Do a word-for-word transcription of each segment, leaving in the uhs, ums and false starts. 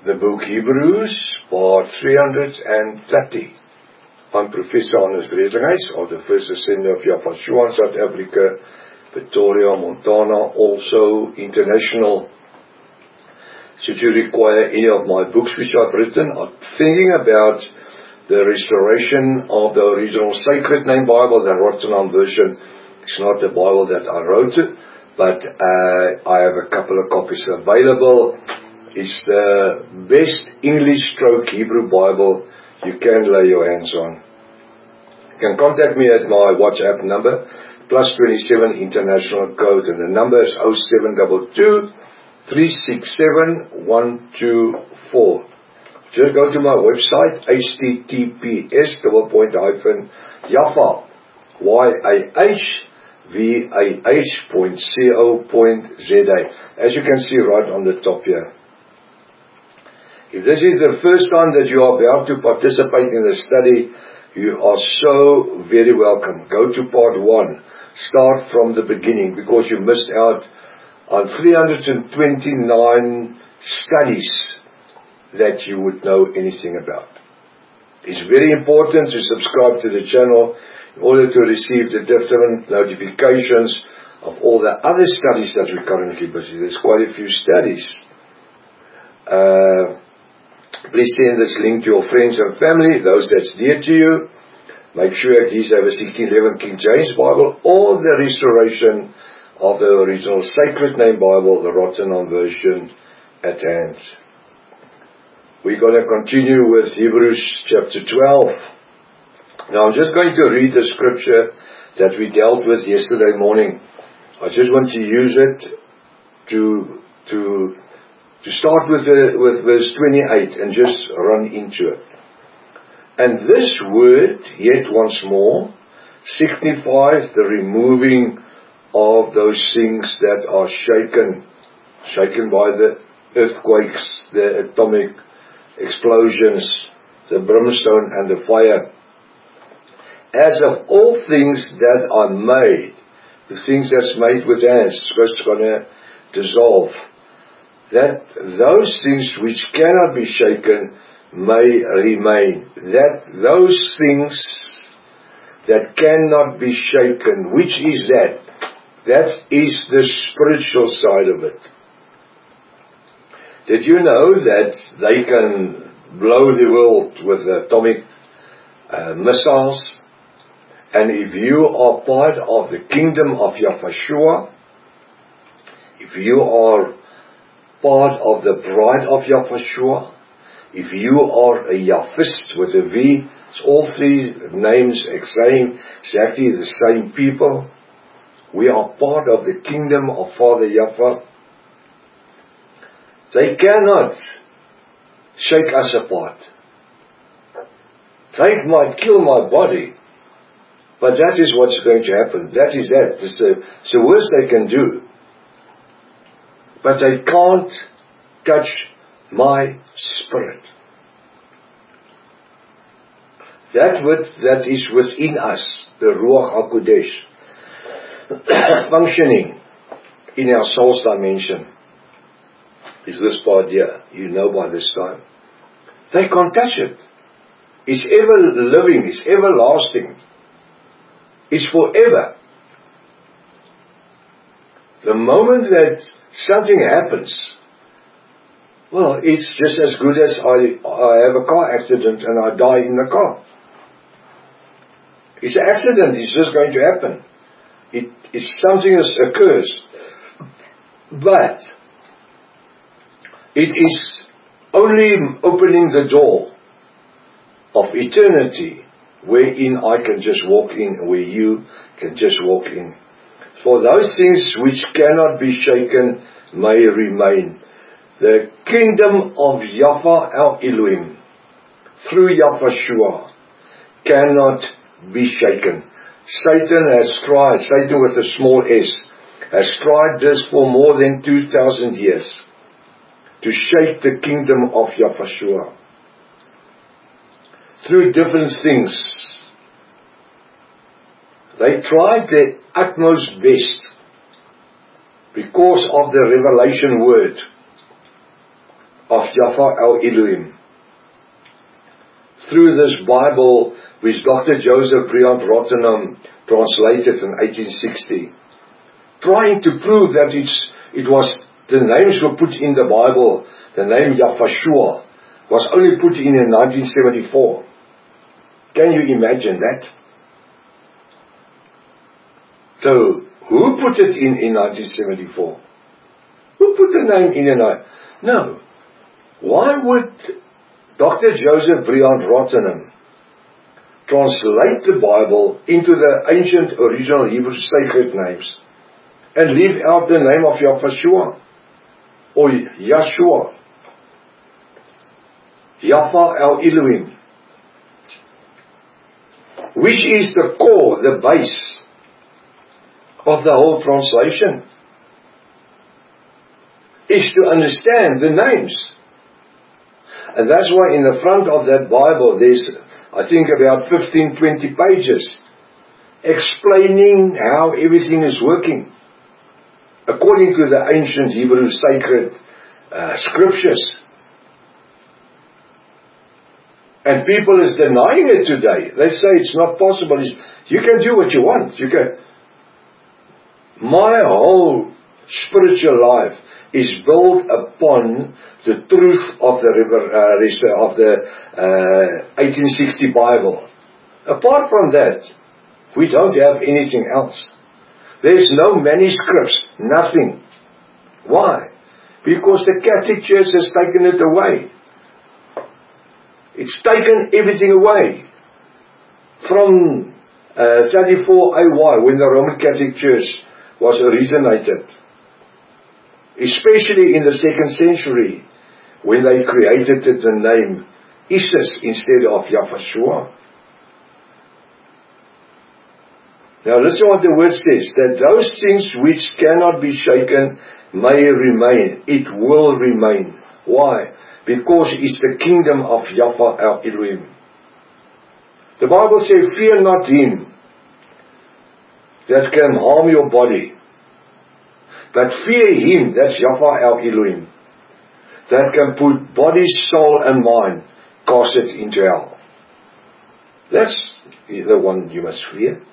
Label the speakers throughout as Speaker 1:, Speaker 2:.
Speaker 1: the book Hebrews, part three hundred thirty. I'm Professor Hannes Redlinghuys of the First Assembly of Yahweh in South Africa, Pretoria, Montana, also international. Should you require any of my books which I've written, I'm thinking about the restoration of the original Sacred Name Bible, the Rotterdam version. It's not the Bible that I wrote it, but uh, I have a couple of copies available. It's the best English stroke Hebrew Bible you can lay your hands on. You can contact me at my WhatsApp number, plus twenty-seven international code, and the number is oh seven two two, three six seven, one two four. Just go to my website, H T T P S double point hyphen Yaffa, Y A H V A H point co point Z A. As you can see right on the top here. If this is the first time that you are about to participate in the study, you are so very welcome. Go to part one. Start from the beginning, because you missed out on three hundred twenty-nine studies that you would know anything about. It's very important to subscribe to the channel in order to receive the different notifications of all the other studies that we're currently busy. There's quite a few studies. Uh, Please send this link to your friends and family, those that's dear to you. Make sure that these have a sixteen eleven King James Bible or the restoration of the original Sacred Name Bible, the Rotterdam version, at hand. We're going to continue with Hebrews chapter twelve. Now I'm just going to read the scripture that we dealt with yesterday morning. I just want to use it to to To start with, the, with verse twenty-eight and just run into it. And this word, yet once more, signifies the removing of those things that are shaken, shaken by the earthquakes, the atomic explosions, the brimstone and the fire. As of all things that are made, the things that's made with hands, it's going to dissolve. That those things which cannot be shaken may remain. That those things that cannot be shaken, which is that? That is the spiritual side of it. Did you know that they can blow the world with atomic uh, missiles? And if you are part of the kingdom of Yahushua, if you are part of the bride of Yahushua, if you are a Yahvist with a V, it's all three names saying exactly the same people. We are part of the kingdom of Father Yahweh. They cannot shake us apart. They might kill my body, but that is what's going to happen. That is that. It's the, it's the worst they can do. But they can't touch my spirit. That which that is within us, the Ruach HaKodesh, functioning in our soul's dimension, is this part here. You know by this time. They can't touch it. It's ever living. It's everlasting. It's forever. The moment that something happens, well, it's just as good as I, I have a car accident and I die in the car. It's an accident, it's just going to happen. It, it's something that occurs. But it is only opening the door of eternity wherein I can just walk in, where you can just walk in. For those things which cannot be shaken may remain. The kingdom of Yahweh our Elohim, through Yahushua, cannot be shaken. Satan has tried, Satan with a small s, has tried this for more than two thousand years, to shake the kingdom of Yahushua. Through different things. They tried their utmost best because of the revelation word of Yahweh our Elohim. Through this Bible, which Doctor Joseph Briand Rottenham translated in eighteen sixty, trying to prove that it's, it was, the names were put in the Bible, the name Yahweh was only put in in nineteen seventy-four. Can you imagine that? So, who put it in in nineteen seventy-four? Who put the name in? And no. Why would Doctor Joseph Briand Rottenham translate the Bible into the ancient original Hebrew sacred names and leave out the name of Yahweh or Yahshua, Yahweh our Elohim, which is the core, the base of the whole translation, is to understand the names. And that's why in the front of that Bible there's, I think, about fifteen, twenty pages explaining how everything is working according to the ancient Hebrew sacred uh, scriptures. And people is denying it today. They say it's not possible. It's, you can do what you want. You can. My whole spiritual life is built upon the truth of the uh, of the uh, eighteen sixty Bible. Apart from that, we don't have anything else. There's no manuscripts, nothing. Why? Because the Catholic Church has taken it away. It's taken everything away. From uh, thirty-four A Y, when the Roman Catholic Church was originated, especially in the second century, when they created the name Isis instead of Yahweh. Now listen what the word says, that those things which cannot be shaken may remain. It will remain. Why? Because it's the kingdom of Yahweh our Elohim. The Bible says, fear not him that can harm your body, but fear him, that's Yahweh our Elohim, that can put body, soul and mind, cast it into hell. That's the one you must fear.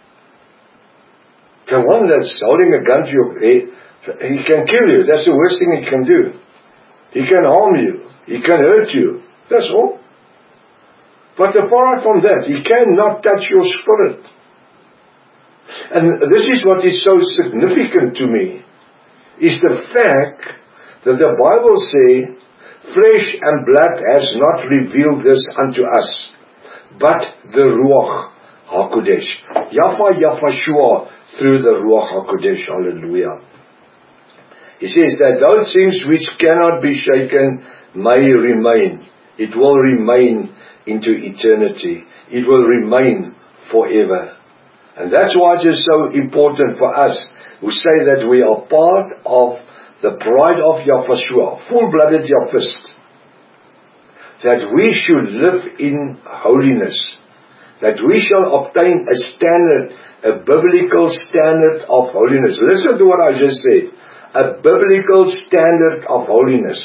Speaker 1: The one that's holding a gun to your head, he can kill you. That's the worst thing he can do. He can harm you. He can hurt you. That's all. But apart from that, he cannot touch your spirit. And this is what is so significant to me, is the fact that the Bible says, flesh and blood has not revealed this unto us, but the Ruach HaKodesh. Yahweh Yahweh through the Ruach HaKodesh. Hallelujah. He says that those things which cannot be shaken may remain. It will remain into eternity. It will remain forever. And that's why it is so important for us who say that we are part of the bride of Yahweh, full-blooded Yahwist, that we should live in holiness, that we shall obtain a standard, a biblical standard of holiness. Listen to what I just said. A biblical standard of holiness.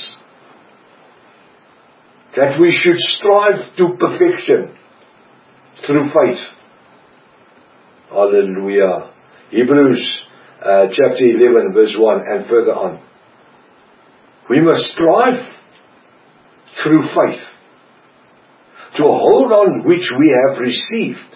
Speaker 1: That we should strive to perfection through faith. Hallelujah. Hebrews uh, chapter eleven verse one and further on. We must strive through faith to hold on which we have received.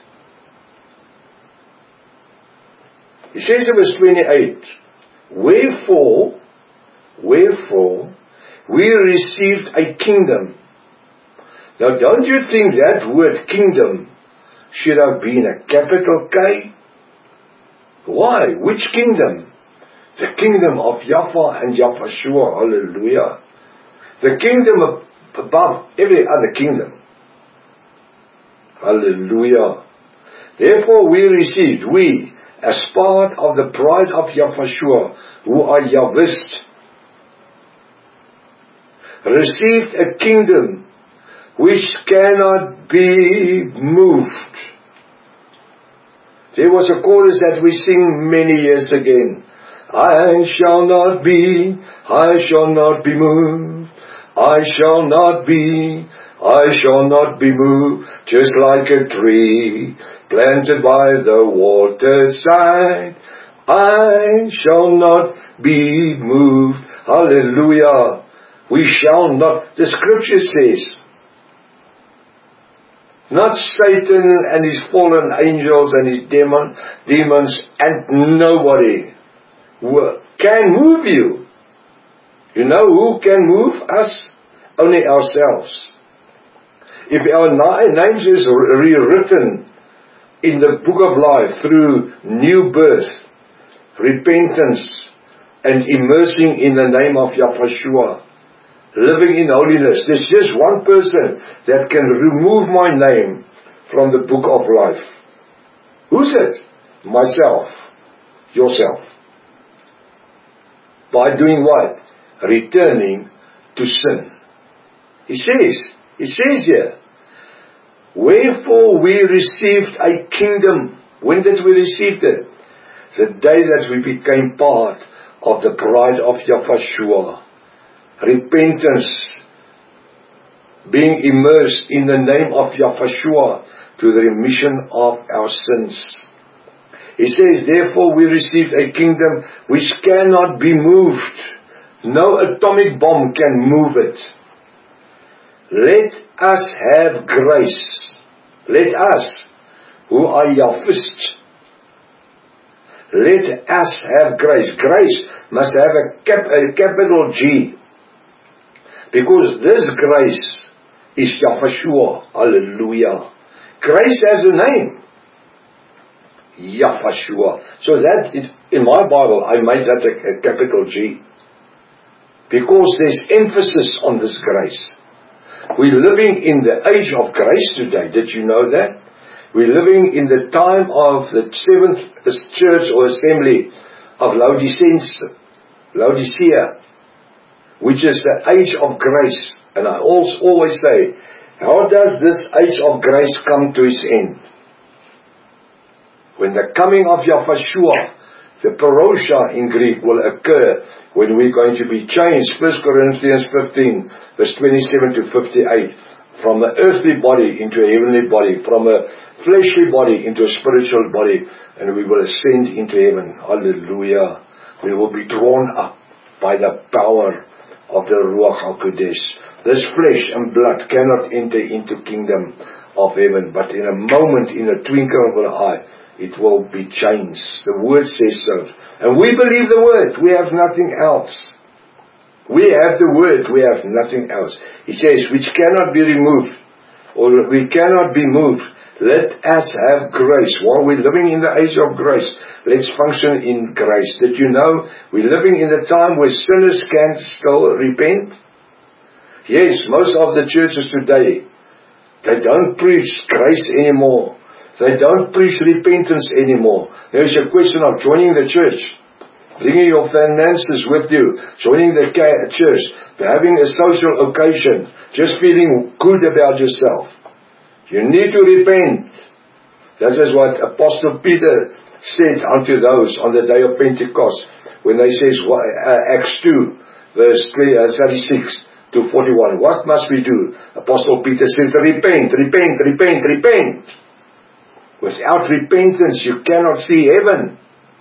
Speaker 1: He says in verse twenty-eight, Wherefore, wherefore, we received a kingdom. Now don't you think that word kingdom should have been a capital K? Why? Which kingdom? The kingdom of Yahweh and Yahweh. Hallelujah. The kingdom above every other kingdom. Hallelujah. Therefore we received, we, as part of the bride of Yahweh, who are Yahwist, received a kingdom which cannot be moved. There was a chorus that we sing many years again. I shall not be, I shall not be moved. I shall not be, I shall not be moved, just like a tree planted by the waterside. I shall not be moved. Hallelujah. We shall not. The scripture says, not Satan and his fallen angels and his demon, demons and nobody can move you. You know who can move us? Only ourselves. If our names is rewritten in the book of life through new birth, repentance, and immersing in the name of Yahshua, living in holiness, there's just one person that can remove my name from the book of life. Who's it? Myself. Yourself. By doing what? Returning to sin. He says, he says here, wherefore we received a kingdom. When did we receive it? The day that we became part of the bride of Yahshua. Repentance, being immersed in the name of Yahshua to the remission of our sins. He says, therefore we received a kingdom which cannot be moved. No atomic bomb can move it. Let us have grace. Let us, who are Yahwist, let us have grace. Grace must have a, cap, a capital G. Because this grace is Yahshua. Hallelujah. Grace has a name. Yahshua. So that, is, in my Bible, I made that a, a capital G. Because there's emphasis on this grace. We're living in the age of grace today. Did you know that? We're living in the time of the seventh church or assembly of Laodicea. Laodicea. Which is the age of grace. And I also always say, how does this age of grace come to its end? When the coming of Yahshua, the parousia in Greek, will occur when we're going to be changed. First Corinthians fifteen, verse twenty-seven to fifty-eight. From an earthly body into a heavenly body. From a fleshly body into a spiritual body. And we will ascend into heaven. Hallelujah. We will be drawn up by the power of the Ruach HaKodesh. This flesh and blood cannot enter into kingdom of heaven, but in a moment, in a twinkle of an eye, it will be changed. The word says so. And we believe the word. We have nothing else. We have the word. We have nothing else. He says, which cannot be removed, or we cannot be moved. Let us have grace. While we're living in the age of grace, let's function in grace. Did you know we're living in a time where sinners can still repent? Yes, most of the churches today, they don't preach grace anymore. They don't preach repentance anymore. There's a question of joining the church, bringing your finances with you, joining the church, having a social occasion, just feeling good about yourself. You need to repent. That is what Apostle Peter said unto those on the day of Pentecost, when they says, uh, Acts two, verse thirty-six to forty-one. What must we do? Apostle Peter says, repent, repent, repent, repent. Without repentance, you cannot see heaven.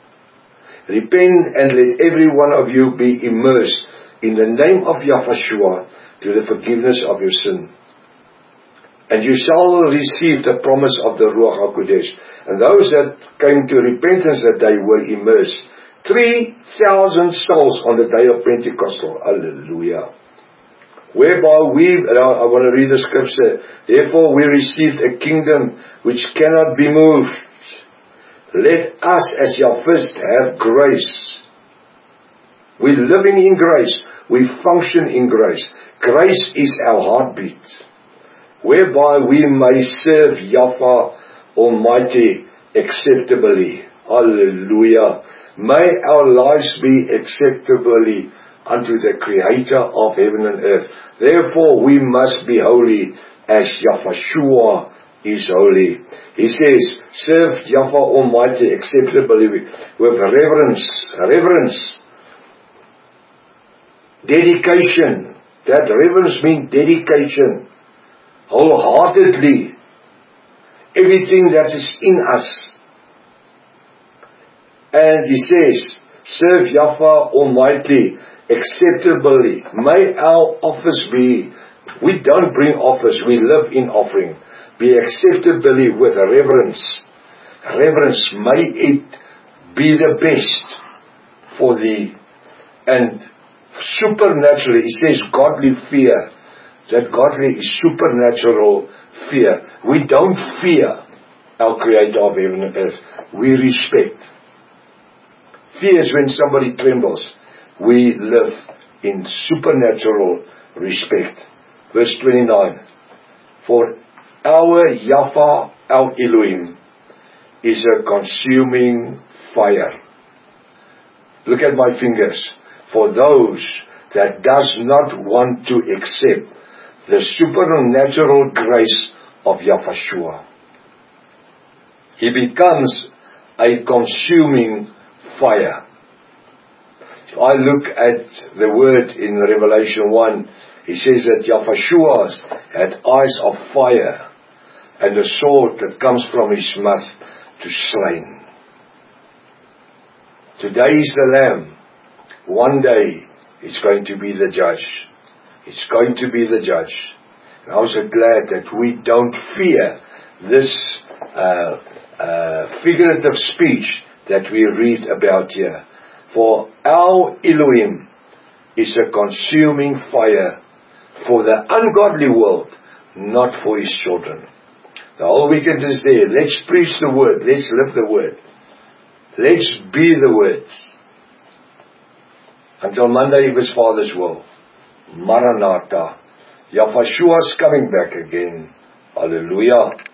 Speaker 1: Repent and let every one of you be immersed in the name of Yahshua to the forgiveness of your sin. And you shall receive the promise of the Ruach HaKodesh. And those that came to repentance that day were immersed. Three thousand souls on the day of Pentecostal. Hallelujah. Whereby we, I want to read the scripture, therefore we received a kingdom which cannot be moved. Let us as Yahwist have grace. We're living in grace. We function in grace. Grace is our heartbeat. Whereby we may serve Yahweh Almighty acceptably. Hallelujah. May our lives be acceptably unto the Creator of heaven and earth. Therefore we must be holy as Yahshua is holy. He says, serve Yahweh Almighty acceptably with reverence, reverence, dedication, That reverence means dedication, wholeheartedly, everything that is in us. And he says, serve Yahweh Almighty acceptably. May our office be, we don't bring office, we live in offering. Be acceptably with reverence. Reverence, may it be the best for thee. And supernaturally, he says godly fear. That godly is supernatural fear. We don't fear our Creator of heaven and earth. We respect. Fear is when somebody trembles. We live in supernatural respect. Verse twenty-nine. For our Yahweh, our Elohim, is a consuming fire. Look at my fingers. For those that does not want to accept the supernatural grace of Yahushua, he becomes a consuming fire. If I look at the word in Revelation one, he says that Yahushua had eyes of fire and a sword that comes from his mouth to slain. Today is the Lamb. One day it's going to be the judge. It's going to be the judge. And I'm so glad that we don't fear this uh, uh, figurative speech that we read about here. For our Elohim is a consuming fire for the ungodly world, not for his children. The whole weekend is there. Let's preach the word. Let's live the word. Let's be the words. Until Monday, if his Father's will. Maranatha. Yahushua is coming back again. Hallelujah.